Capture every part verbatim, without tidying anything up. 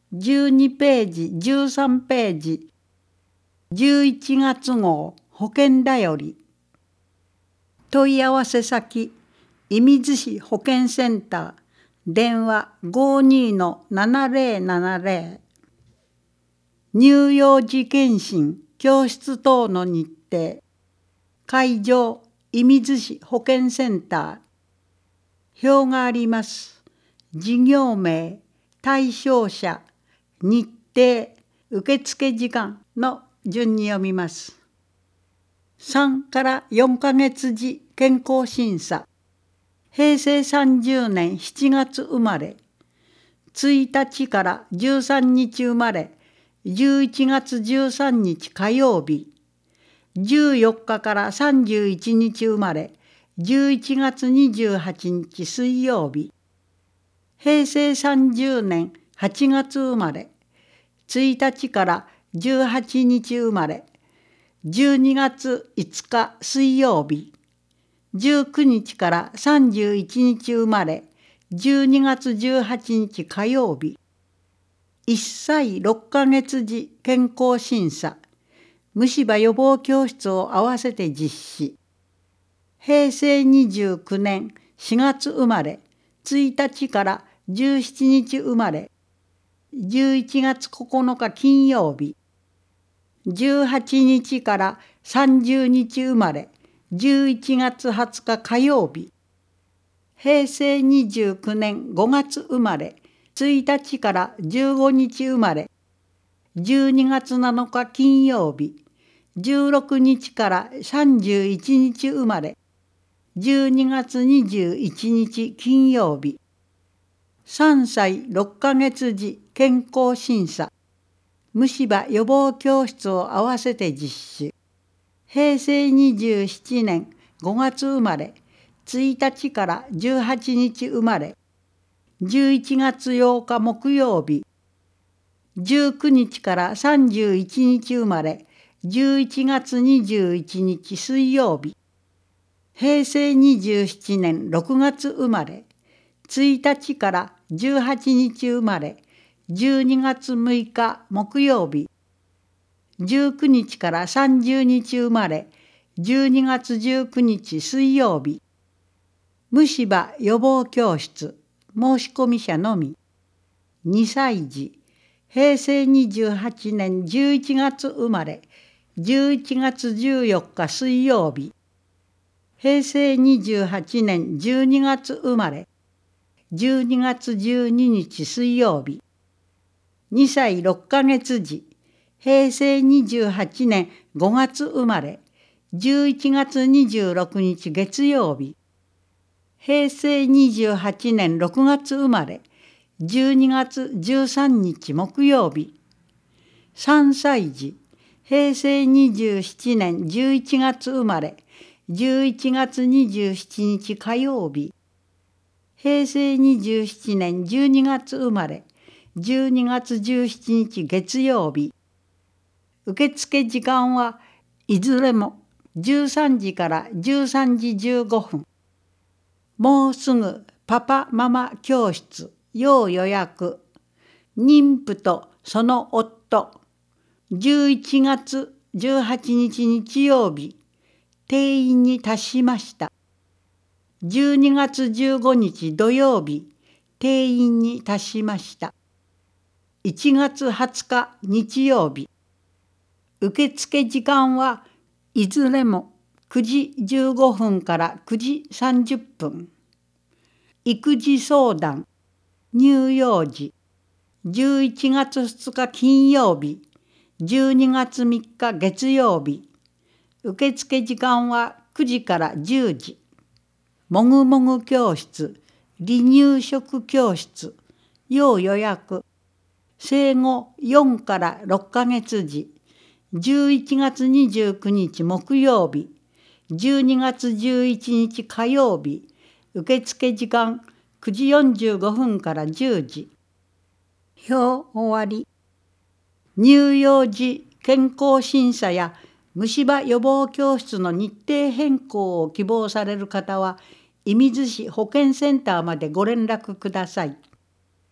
じゅうにページ、じゅうさんページ、じゅういちがつ号保険だより。問い合わせ先、射水市保健センター、電話 ごにーのななぜろななぜろ。乳幼児検診、教室等の日程。会場、射水市保健センター。表があります。事業名、対象者、日程、受付時間の順に読みます。さんからよんかげつ時健康審査。へいせいさんじゅうねんしちがつ生まれ。ついたちからじゅうさんにち生まれ。じゅういちがつじゅうさんにち火曜日。じゅうよっかからさんじゅういちにち生まれ。じゅういちがつにじゅうはちにち水曜日。へいせいさんじゅうねんはちがつ生まれ。ついたちからじゅうはちにち生まれ。じゅうにがついつか水曜日。じゅうくにちからさんじゅういちにち生まれ。じゅうにがつじゅうはちにち火曜日。いっさいろっかげつ時健康審査。虫歯予防教室を合わせて実施。へいせいにじゅうきゅうねんしがつ生まれ。ついたちからじゅうしちにち生まれ。じゅういちがつここのか金曜日。じゅうはちにちからさんじゅうにち生まれ。じゅういちがつはつか火曜日。へいせいにじゅうきゅうねんごがつ生まれ。ついたちからじゅうごにち生まれ。じゅうにがつなのか金曜日。じゅうろくにちからさんじゅういちにち生まれ。じゅうにがつにじゅういちにち金曜日。さんさいろっかげつ時健康審査。虫歯予防教室を合わせて実施。へいせいにじゅうななねんごがつ生まれ。ついたちからじゅうはちにち生まれ。じゅういちがつようか木曜日。じゅうくにちからさんじゅういちにち生まれ。じゅういちがつにじゅういちにち水曜日。へいせいにじゅうななねんろくがつ生まれ。ついたちからじゅうはちにち生まれ。じゅうにがつむいか木曜日。じゅうくにちからさんじゅうにち生まれ。じゅうにがつじゅうくにち水曜日。虫歯予防教室。申し込み者のみ。にさい児。へいせいにじゅうはちねんじゅういちがつ生まれ。じゅういちがつじゅうよっか水曜日。へいせいにじゅうはちねんじゅうにがつ生まれ。じゅうにがつじゅうににち水曜日。にさいろっかげつ児。へいせいにじゅうはちねんごがつ生まれ。じゅういちがつにじゅうろくにち月曜日。へいせいにじゅうはちねんろくがつ生まれ。じゅうにがつじゅうさんにち木曜日。さんさい児。へいせいにじゅうななねんじゅういちがつ生まれ。じゅういちがつにじゅうしちにち火曜日。へいせいにじゅうななねんじゅうにがつ生まれ。じゅうにがつじゅうしちにち月曜日。受付時間はいずれもじゅうさんじからじゅうさんじじゅうごふん。もうすぐパパママ教室要予約。妊婦とその夫。じゅういちがつじゅうはちにち日曜日。定員に達しました。じゅうにがつじゅうごにち土曜日。定員に達しました。いちがつはつか日曜日。受付時間はいずれもくじじゅうごふんからくじさんじゅっぷん。育児相談、乳幼児。じゅういちがつふつか金曜日。じゅうにがつみっか月曜日。受付時間はくじからじゅうじ。もぐもぐ教室、離乳食教室、要予約。生後よんからろっかげつ児。じゅういちがつにじゅうくにち木曜日。じゅうにがつじゅういちにち火曜日。受付時間くじよんじゅうごふんからじゅうじ。表終わり。乳幼児健康審査や虫歯予防教室の日程変更を希望される方は、射水市保健センターまでご連絡ください。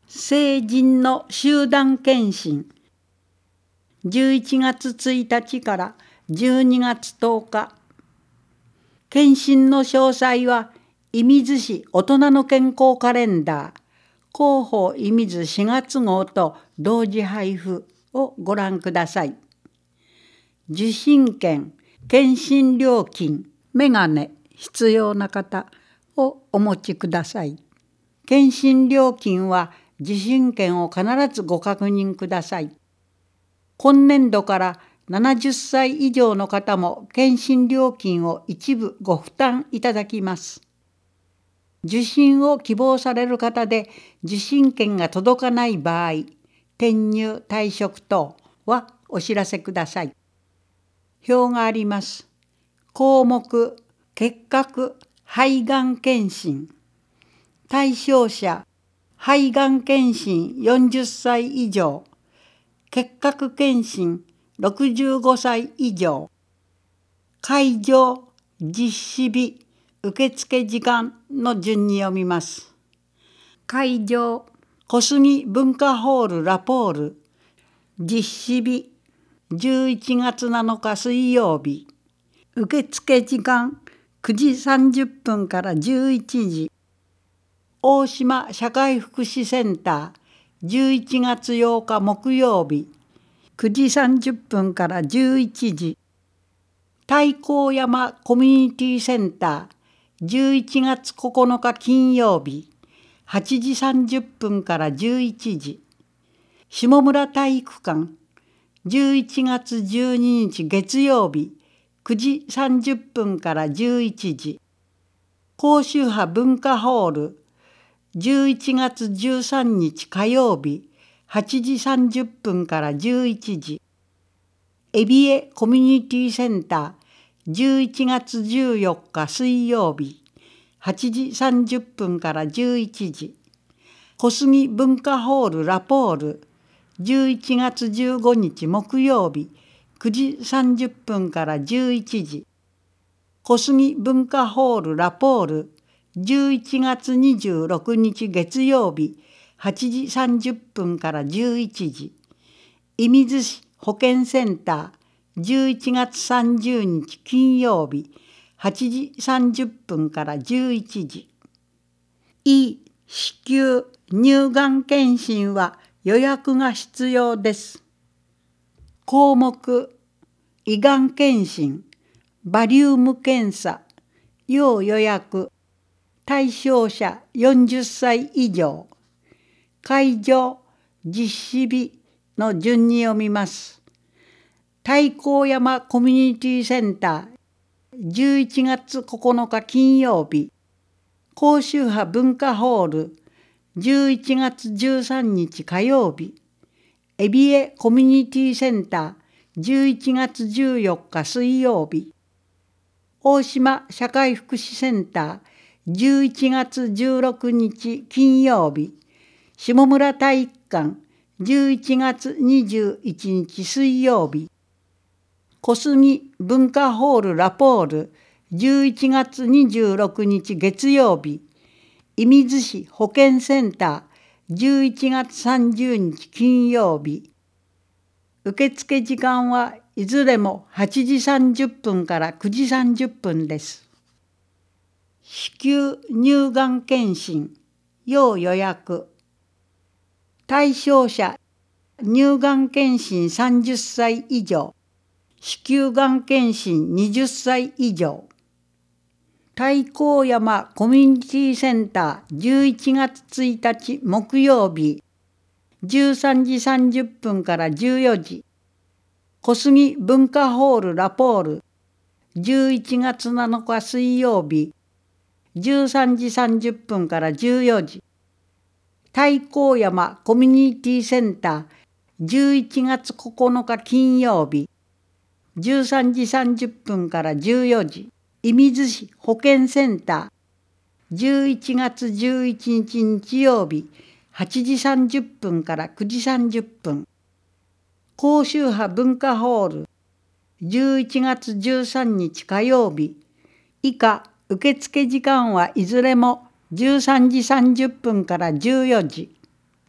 成人の集団検診。じゅういちがつついたちからじゅうにがつとおか。検診の詳細は、射水市大人の健康カレンダー、広報射水しがつ号と同時配布をご覧ください。受診券、検診料金、メガネ必要な方をお持ちください。検診料金は受診券を必ずご確認ください。今年度からななじゅっさい以上の方も検診料金を一部ご負担いただきます。受診を希望される方で受診券が届かない場合、転入退職等はお知らせください。表があります。項目、結核肺がん検診。対象者、肺がん検診よんじゅっさい以上、結核検診ろくじゅうごさい以上。会場、実施日、受付時間の順に読みます。会場、小杉文化ホールラポール。実施日、じゅういちがつなのか水曜日。受付時間、くじさんじゅっぷんからじゅういちじ。大島社会福祉センター、じゅういちがつようか木曜日。くじさんじゅっぷんからじゅういちじ。太閤山コミュニティセンター、じゅういちがつここのか金曜日。はちじさんじゅっぷんからじゅういちじ。下村体育館、じゅういちがつじゅうににち月曜日。くじさんじゅっぷんからじゅういちじ。甲州派文化ホール、じゅういちがつじゅうさんにち火曜日。はちじさんじゅっぷんからじゅういちじ。エビエコミュニティセンター、じゅういちがつじゅうよっか水曜日。はちじさんじゅっぷんからじゅういちじ。小杉文化ホールラポール、じゅういちがつじゅうごにち木曜日。くじさんじゅっぷんからじゅういちじ。小杉文化ホールラポール、じゅういちがつにじゅうろくにち月曜日。はちじさんじゅっぷんからじゅういちじ。射水市保健センター、じゅういちがつさんじゅうにち金曜日。はちじさんじゅっぷんからじゅういちじ。胃、子宮、乳がん検診は予約が必要です。項目、胃がん検診、バリウム検査、要予約、対象者よんじゅっさい以上。会場、実施日の順に読みます。太閤山コミュニティセンター、じゅういちがつここのか金曜日。甲州派文化ホール、じゅういちがつじゅうさんにち火曜日。エビエコミュニティセンター、じゅういちがつじゅうよっか水曜日。大島社会福祉センター、じゅういちがつじゅうろくにち金曜日。下村体育館、じゅういちがつにじゅういちにち水曜日。小杉文化ホールラポール、じゅういちがつにじゅうろくにち月曜日。射水市保健センター、じゅういちがつさんじゅうにち金曜日。受付時間はいずれもはちじさんじゅっぷんからくじさんじゅっぷんです。子宮乳がん検診、要予約。対象者、乳がん検診さんじゅっさい以上、子宮がん検診にじゅっさい以上。太閤山コミュニティセンター、じゅういちがつついたち木曜日。じゅうさんじさんじゅっぷんからじゅうよじ。小杉文化ホールラポール、じゅういちがつなのか水曜日。じゅうさんじさんじゅっぷんからじゅうよじ。太閤山コミュニティセンター、じゅういちがつここのか金曜日。じゅうさんじさんじゅっぷんからじゅうよじ。射水市保健センター、じゅういちがつじゅういちにち日曜日。はちじさんじゅっぷんからくじさんじゅっぷん。甲州派文化ホール、じゅういちがつじゅうさんにち火曜日。以下受付時間はいずれもじゅうさんじさんじゅっぷんからじゅうよじ。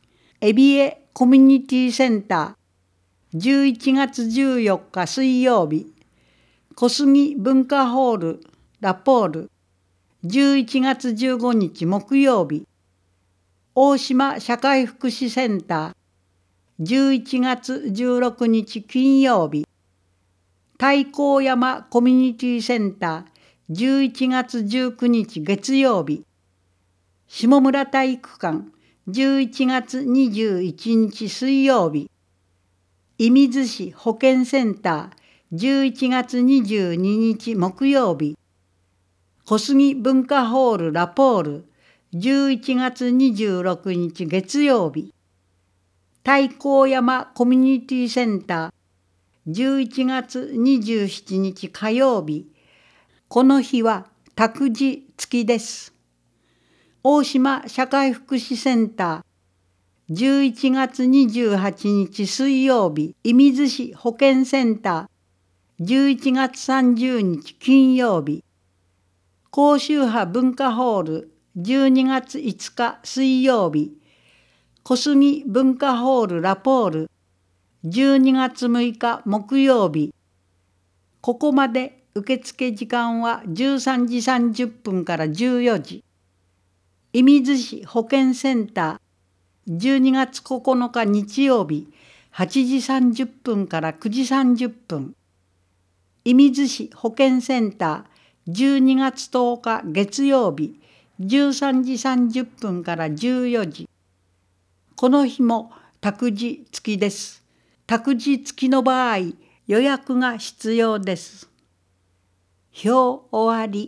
エビエコミュニティセンターじゅういちがつじゅうよっか水曜日、小杉文化ホールラポールじゅういちがつじゅうごにち木曜日、大島社会福祉センターじゅういちがつじゅうろくにち金曜日、太閤山コミュニティセンターじゅういちがつじゅうくにち月曜日、下村体育館じゅういちがつにじゅういちにち水曜日、射水市保健センターじゅういちがつにじゅうににち木曜日、小杉文化ホールラポールじゅういちがつにじゅうろくにち月曜日、太閤山コミュニティセンターじゅういちがつにじゅうしちにち火曜日、この日は託児付きです。大島社会福祉センターじゅういちがつにじゅうはちにち水曜日、射水市保健センターじゅういちがつさんじゅうにち金曜日、高周波文化ホールじゅうにがついつか水曜日、小杉文化ホールラポールじゅうにがつむいか木曜日。ここまで受付時間はじゅうさんじさんじゅっぷんからじゅうよじ。射水市保健センターじゅうにがつここのか日曜日はちじさんじゅっぷんからくじさんじゅっぷん。射水市保健センターじゅうにがつとおか月曜日じゅうさんじさんじゅっぷんからじゅうよじ。この日も託児付きです。託児付きの場合、予約が必要です。表終わり。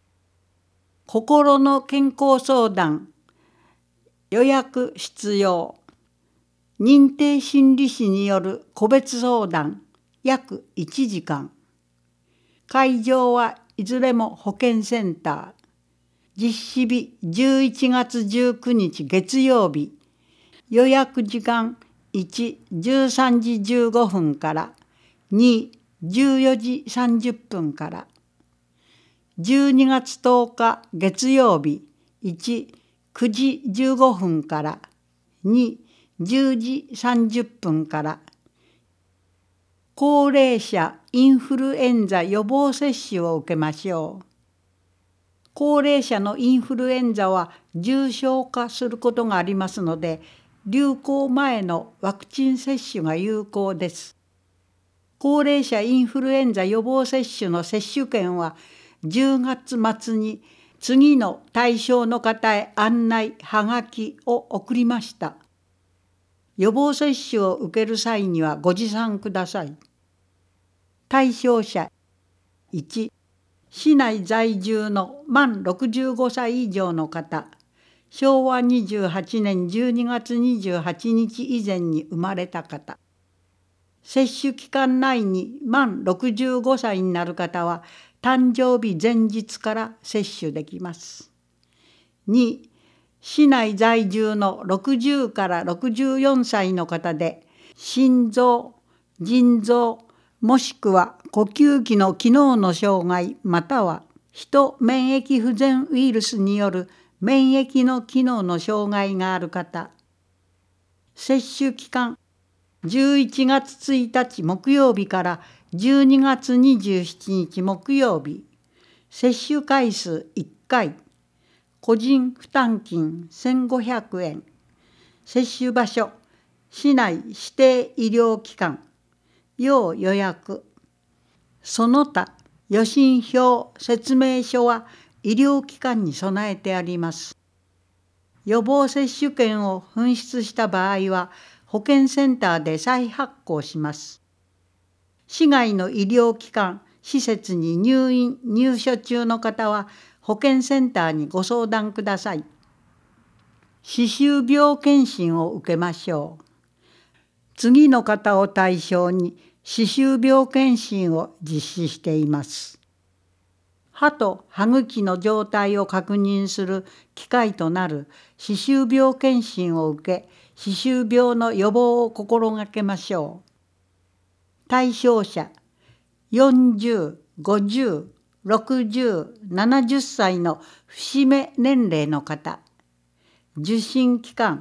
心の健康相談、予約必要。認定心理師による個別相談、約いちじかん。会場はいずれも保健センター。実施日じゅういちがつじゅうくにち月曜日。予約時間いち、じゅうさんじじゅうごふんからに、じゅうよじさんじゅっぷんから。じゅうにがつとおか月曜日いち、くじじゅうごふんからに、じゅうじさんじゅっぷんから。高齢者インフルエンザ予防接種を受けましょう。高齢者のインフルエンザは重症化することがありますので、流行前のワクチン接種が有効です。高齢者インフルエンザ予防接種の接種券はじゅうがつまつに次の対象の方へ案内はがきを送りました。予防接種を受ける際にはご持参ください。対象者いち、市内在住の満ろくじゅうごさい以上の方、しょうわにじゅうはちねんじゅうにがつにじゅうはちにち以前に生まれた方。接種期間内に満ろくじゅうごさいになる方は誕生日前日から接種できます。に、市内在住のろくじゅうからろくじゅうよんさいの方で、心臓、腎臓、もしくは呼吸器の機能の障害またはヒト免疫不全ウイルスによる免疫の機能の障害がある方。接種期間じゅういちがつついたち木曜日からじゅうにがつにじゅうしちにち木曜日。接種回数いっかい。個人負担金せんごひゃくえん。接種場所市内指定医療機関。要予約。その他予診票説明書は医療機関に備えてあります。予防接種券を紛失した場合は保健センターで再発行します。市外の医療機関、施設に入院・入所中の方は保健センターにご相談ください。歯周病検診を受けましょう。次の方を対象に歯周病検診を実施しています。歯と歯茎の状態を確認する機会となる歯周病検診を受け、歯周病の予防を心がけましょう。対象者よんじゅう、ごじゅう、ろくじゅう、ななじゅっさいの節目年齢の方。受診期間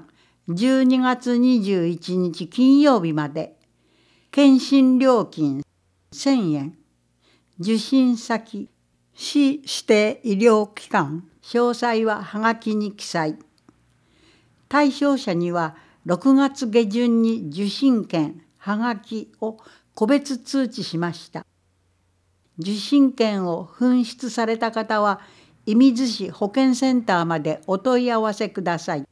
じゅうにがつにじゅういちにち金曜日まで。検診料金せんえん。受診先、市指定医療機関。詳細ははがきに記載。対象者にはろくがつげじゅんに受診券、はがきを個別通知しました。受診券を紛失された方は、射水市保健センターまでお問い合わせください。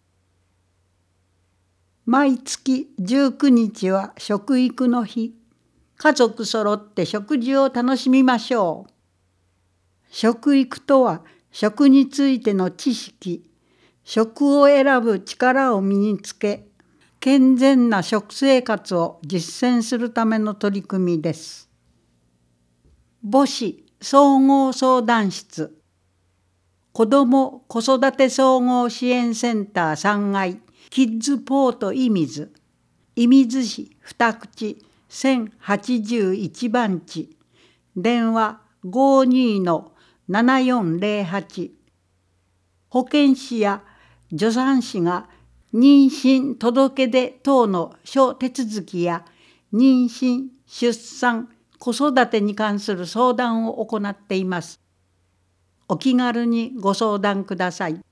毎月じゅうくにちは食育の日。家族そろって食事を楽しみましょう。食育とは、食についての知識、食を選ぶ力を身につけ、健全な食生活を実践するための取り組みです。母子総合相談室、子ども子育て総合支援センターさんがい、キッズポート射水、射水市二口せんはちじゅういちばんち、電話 ごーにーのななよんぜろはち。保健師や助産師が妊娠届出等の諸手続きや妊娠、出産、子育てに関する相談を行っています。お気軽にご相談ください。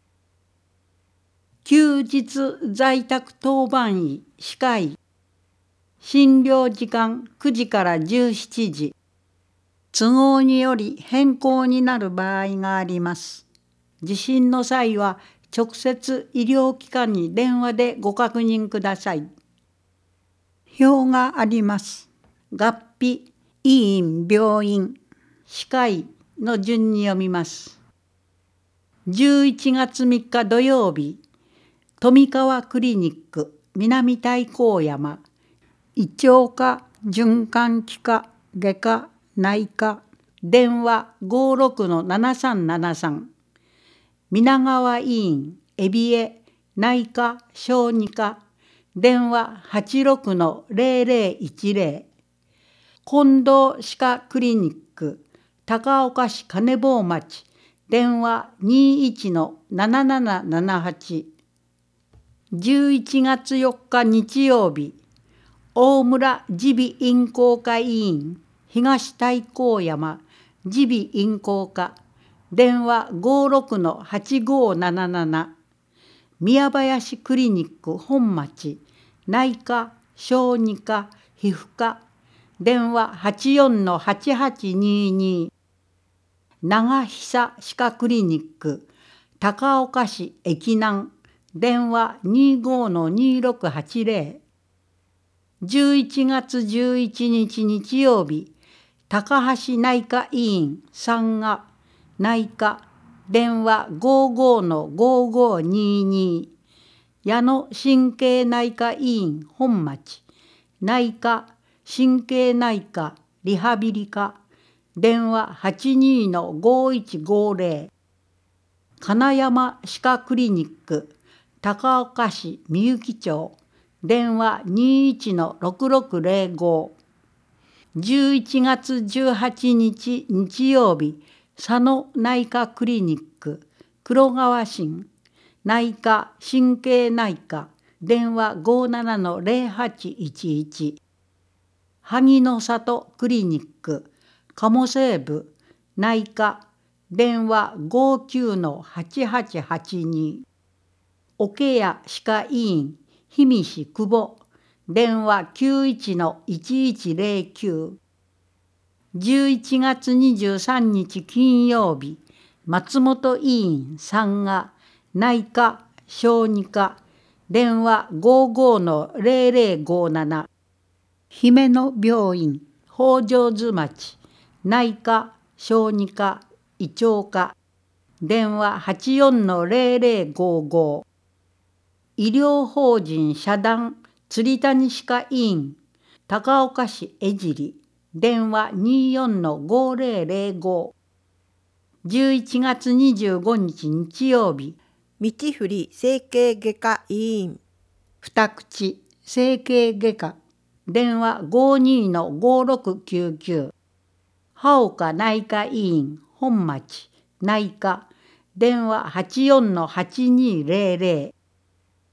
休日在宅当番医、歯科医。診療時間くじからじゅうしちじ。都合により変更になる場合があります。受診の際は直接医療機関に電話でご確認ください。表があります。合併、医院、病院、歯科医の順に読みます。じゅういちがつみっか土曜日、富川クリニック南太閤山、胃腸科、循環器科、外科、内科、電話 ごーろくのななさんななさん。皆川医院、海老江、内科、小児科、電話 はちろくのぜろぜろいちぜろ。近藤歯科クリニック、高岡市金坊町、電話 にいちのななななななはち。じゅういちがつよっか日曜日、大村耳鼻咽喉科医院、東太閤山、耳鼻咽喉科、電話 ごーろくのはちごーなななな。宮林クリニック本町、内科、小児科、皮膚科、電話 はちよんのはちはちにーにー。長久歯科クリニック、高岡市駅南、電話 にーごーのにーろくはちぜろ。じゅういちがつじゅういちにち日曜日、高橋内科医院三賀、内科、電話 ごーごーのごーごーにーにー。矢野神経内科医院本町、内科、神経内科、リハビリ科、電話 はちにーのごーいちごーぜろ。金山歯科クリニック、高岡市みゆき町、電話 にいちのろくろくぜろご。じゅういちがつじゅうはちにち日曜日、佐野内科クリニック、黒川新、内科神経内科、電話 ごーななのぜろはちいちいち。萩の里クリニック、鴨西部、内科、電話 ごーきゅうのはちはちはちに。桶谷歯科医院、氷見市久保、電話 きゅういちのいちいちぜろきゅう。じゅういちがつにじゅうさんにち金曜日、松本医院三賀、内科、小児科、電話 ごーごーのぜろぜろごーなな。姫野病院、北条津町、内科、小児科、胃腸科、電話 はちよんのぜろぜろごーごー。医療法人社団鶴谷歯科医院、高岡市江尻、電話 にーよんのごーぜろぜろご。じゅういちがつにじゅうごにち日曜日、 道振整形外科医院、 二口整形外科、電話 ごーにーのごーろくきゅうきゅう。歯岡内科医院本町、内科、電話 はちよんのはちにーぜろぜろ。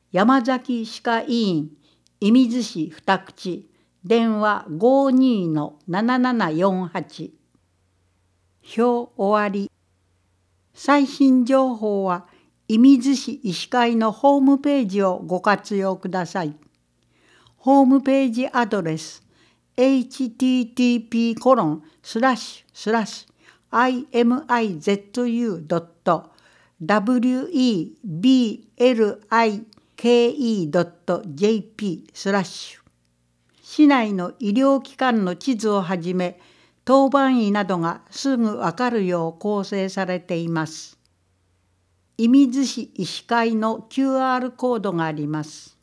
山崎歯科医院射水市二口電話 ごーにーのななななよんはち。表終わり。最新情報は射水市医師会のホームページをご活用ください。ホームページアドレス エイチティーティーピーコロンスラッシュスラッシュアイエムアイゼットユードットダブリューイービーエルアイケーイードットジェーピー スラッシュ市内の医療機関の地図をはじめ当番医などがすぐわかるよう構成されています。射水市医師会の キューアール コードがあります。